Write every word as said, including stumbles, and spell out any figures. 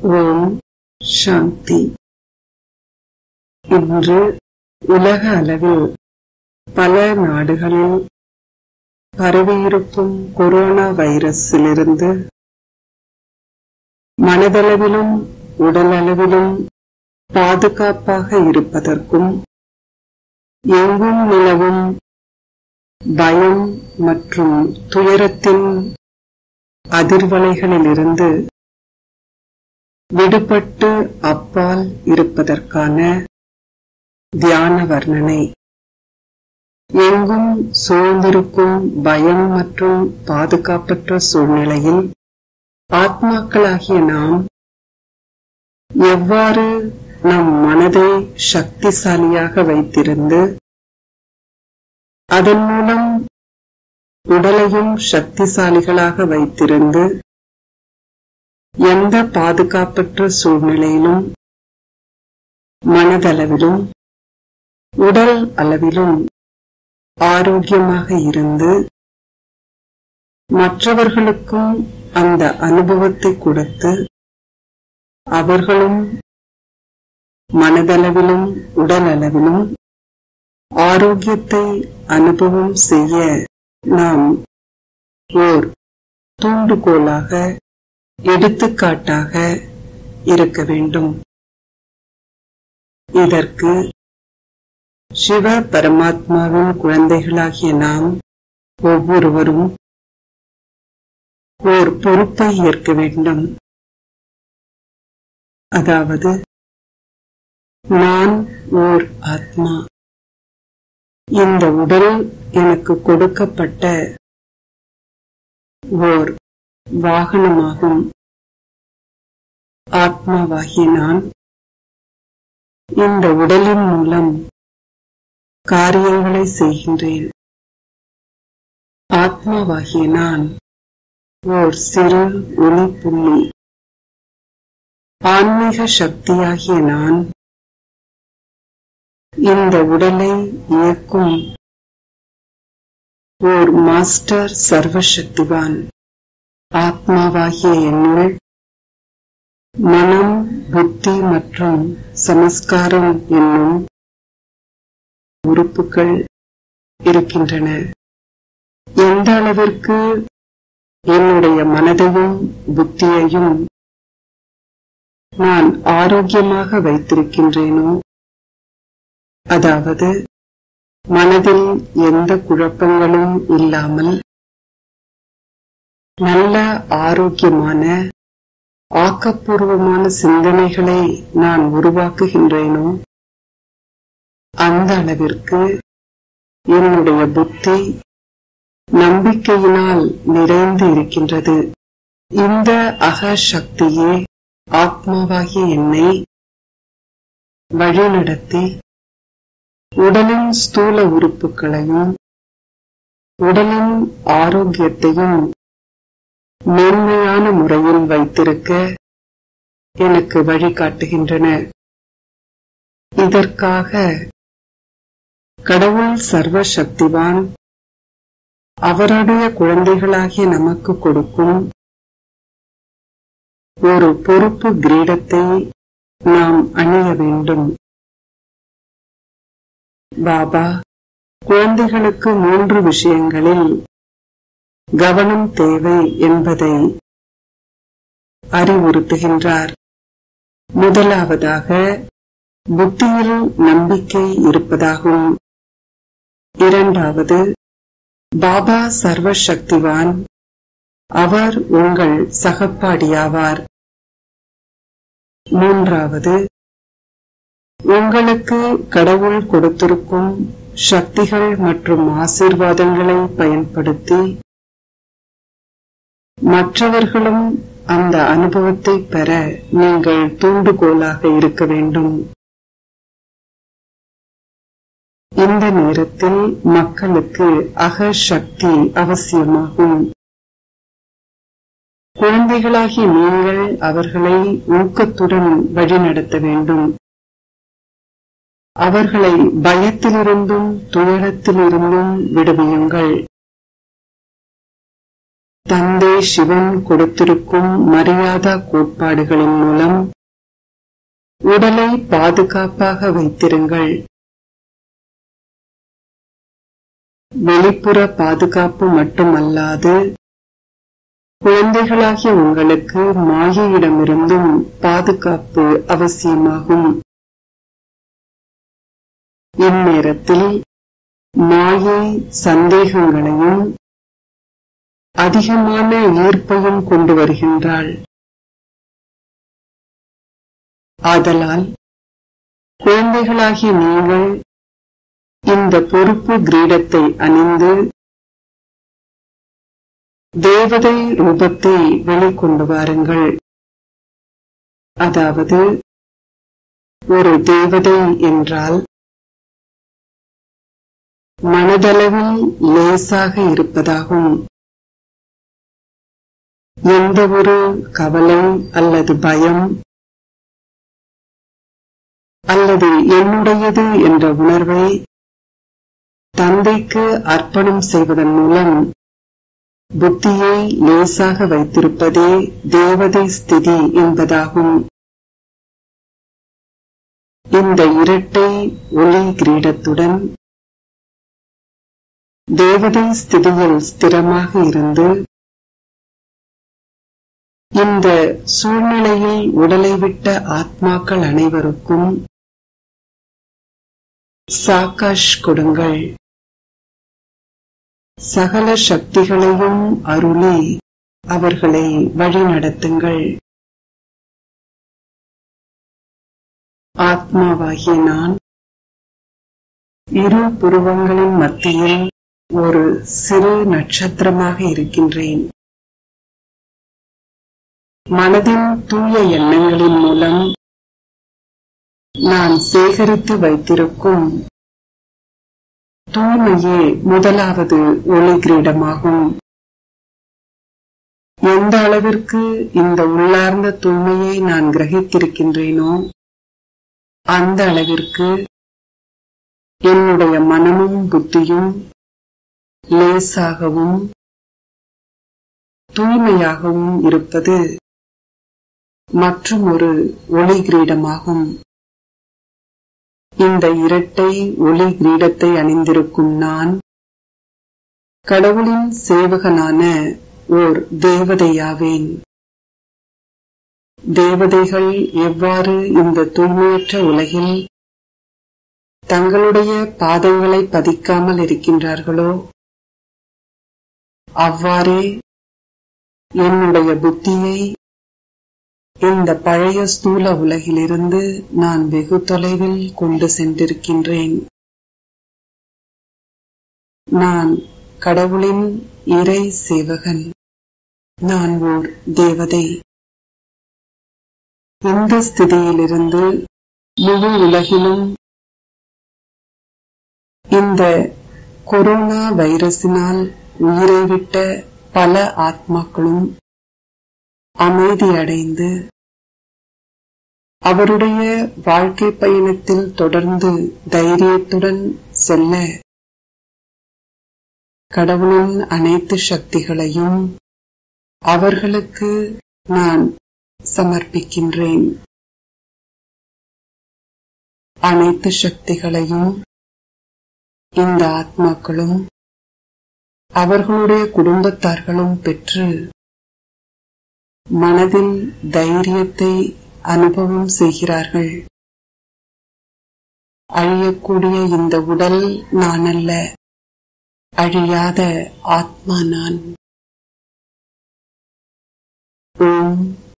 ஓம் சாந்தி. இன்று உலக அளவில் பல நாடுகளில் பரவியிருக்கும் கொரோனா வைரஸிலிருந்து மனதளவிலும் உடலளவிலும் பாதுகாப்பாக இருப்பதற்கும், எங்கும் நிலவும் பயம் மற்றும் துயரத்தின் அதிர்வலைகளிலிருந்து விடுபட்டு அப்பால் இருப்பதற்கான தியான வர்ணனை. எங்கும் சூழ்ந்திருக்கும் பயம் மற்றும் பாதுகாப்பற்ற சூழ்நிலையில் ஆத்மாக்களாகிய நாம் எவ்வாறு நம் மனதை சக்திசாலியாக வைத்திருந்து அதன் மூலம் உடலையும் சக்திசாலிகளாக வைத்திருந்து எந்த பாதுகாப்பற்ற சூழ்நிலையிலும் மனதளவிலும் உடல் அளவிலும் ஆரோக்கியமாக இருந்து மற்றவர்களுக்கும் அந்த அனுபவத்தை கொடுத்து அவர்களும் மனதளவிலும் உடல் அளவிலும் ஆரோக்கியத்தை அனுபவம் செய்ய நாம் ஓர் தூண்டுகோலாக, எடுத்துக்காட்டாக இருக்க வேண்டும். இதற்கு சிவ பரமாத்மாவின் குழந்தைகளாகிய நாம் ஒவ்வொருவரும் ஓர் பொறுப்பை ஏற்க வேண்டும். அதாவது, நான் ஓர் ஆத்மா. இந்த உடல் எனக்கு கொடுக்கப்பட்ட ஓர் வாகனமாகும். ஆத்மாவாகிய நான் இந்த உடலின் மூலம் காரியங்களை செய்கின்றேன். ஆத்மாவாகிய நான் ஓர் சிறு ஒளி புள்ளி. ஆன்மீக சக்தியாகிய நான் இந்த உடலை இயக்கும் ஓர் மாஸ்டர் சர்வசக்திவான். ஆத்மாவாகிய என்னுள் மனம், புத்தி மற்றும் சமஸ்காரம் என்னும் உறுப்புகள் இருக்கின்றன. எந்த அளவிற்கு என்னுடைய மனதையும் புத்தியையும் நான் ஆரோக்கியமாக வைத்திருக்கின்றேனோ, அதாவது மனதில் எந்த குழப்பங்களும் இல்லாமல் நல்ல ஆரோக்கியமான ஆக்கப்பூர்வமான சிந்தனைகளை நான் உருவாக்குகின்றேனோ, அந்த அளவிற்கு என்னுடைய புத்தி நம்பிக்கையினால் நிறைந்து இருக்கின்றது. இந்த அக சக்தியே ஆத்மாவாகிய என்னை வழிநடத்தி உடலின் ஸ்தூல உறுப்புகளையும் உடலின் ஆரோக்கியத்தையும் மேன்மையான முறையில் வைத்திருக்க எனக்கு வழிகாட்டுகின்றன. இதற்காக கடவுள் சர்வ சக்திவான் அவருடைய குழந்தைகளாகிய நமக்கு கொடுக்கும் ஒரு பொறுப்பு கிரீடத்தை நாம் அணிய வேண்டும். பாபா குழந்தைகளுக்கு மூன்று விஷயங்களில் கவனம் தேவை என்பதை அறிவுறுத்துகின்றார். முதலாவதாக புத்தியில் நம்பிக்கை இருப்பதாகும். இரண்டாவது, பாபா சர்வசக்திவான், அவர் உங்கள் சகப்பாடியாவார். மூன்றாவது, உங்களுக்கு கடவுள் கொடுத்திருக்கும் சக்திகள் மற்றும் ஆசீர்வாதங்களை பயன்படுத்தி மற்றவர்களும் அந்த அனுபவத்தை பெற நீங்கள் தூண்டுகோலாக இருக்க வேண்டும். இந்த நேரத்தில் மக்களுக்கு அக சக்தி அவசியமாகும். குழந்தைகளாகிய நீங்கள் அவர்களை ஊக்கத்துடன் வழிநடத்த வேண்டும். அவர்களை பயத்திலிருந்தும் துயரத்திலிருந்தும் விடுவியுங்கள். தந்தை சிவன் கொடுத்திருக்கும் மரியாதா கோட்பாடுகளின் மூலம் உடலை பாதுகாப்பாக வைத்திருங்கள். வெளிப்புற பாதுகாப்பு மட்டுமல்லாது குழந்தைகளாகிய உங்களுக்கு மாயையிடமிருந்தும் பாதுகாப்பு அவசியமாகும். இந்நேரத்தில் மாயை சந்தேகங்களையும் அதிகமான ஈர்ப்பையும் கொண்டு வருகின்றாள். ஆதலால் குழந்தைகளாகிய நீங்கள் இந்த பொறுப்பு கிரீடத்தை அணிந்து தேவதை ரூபத்தை வெளிக்கொண்டு வாருங்கள். அதாவது ஒரு தேவதை என்றால் மனதளவில் லேசாக இருப்பதாகும். எந்த ஒரு கவலை அல்லது பயம் அல்லது என்னுடையது என்ற உணர்வை தந்தைக்கு அர்ப்பணம் செய்வதன் மூலம் புத்தியை லேசாக வைத்திருப்பதே தேவதை ஸ்திதி என்பதாகும். இந்த இரட்டை ஒளி கிரீடத்துடன் தேவதை ஸ்திதியில் ஸ்திரமாக இருந்து இந்த சூழ்நிலையில் உடலை விட்ட ஆத்மாக்கள் அனைவருக்கும் சாகாஷ் கொடுங்கள். சகல சக்திகளையும் அருளி அவர்களை வழிநடத்துங்கள். ஆத்மாவாகிய நான் இரு புருவங்களின் மத்தியில் ஒரு சிறு நட்சத்திரமாக இருக்கின்றேன். மனதின் தூய எண்ணங்களின் மூலம் நான் சேகரித்து வைத்திருக்கும் தூய்மையே முதலாவது ஒளி கிரீடமாகும். எந்த அளவிற்கு இந்த உள்ளார்ந்த தூய்மையை நான் கிரகித்திருக்கின்றேனோ அந்த அளவிற்கு என்னுடைய மனமும் புத்தியும் லேசாகவும் தூய்மையாகவும் இருப்பது மற்றும் ஒரு ஒளி கிரீடமாகும். இந்த இரட்டை ஒளி கிரீடத்தை அணிந்திருக்கும் நான் கடவுளின் சேவகனான ஓர் தேவதையாவேன். தேவதைகள் எவ்வாறு இந்த தூய்மையற்ற உலகில் தங்களுடைய பாதங்களை பதிக்காமல் இருக்கின்றார்களோ அவ்வாறே என்னுடைய புத்தியை இந்த பழைய ஸ்தூல உலகிலிருந்து நான் வெகு தொலைவில் கொண்டு சென்றிருக்கின்றேன். நான் கடவுளின் இறை சேவகன். நான் ஓர் தேவதை. இந்த ஸ்திதியிலிருந்து முழு உலகிலும் இந்த கொரோனா வைரஸினால் உயிரை விட்ட பல ஆத்மாக்களும் அமைதியடைந்து அவருடைய வாழ்க்கை பயணத்தில் தொடர்ந்து தைரியத்துடன் செல்ல கடவுளின் அனைத்து சக்திகளையும் அவர்களுக்கு நான் சமர்ப்பிக்கின்றேன். அனைத்து சக்திகளையும் இந்த ஆத்மாக்களும் அவர்களுடைய குடும்பத்தார்களும் பெற்று மனதில் தைரியத்தை அனுபவம் செய்கிறார்கள். அழியக்கூடிய இந்த உடல் நான் அல்ல, அழியாத ஆத்மா நான். ஓம்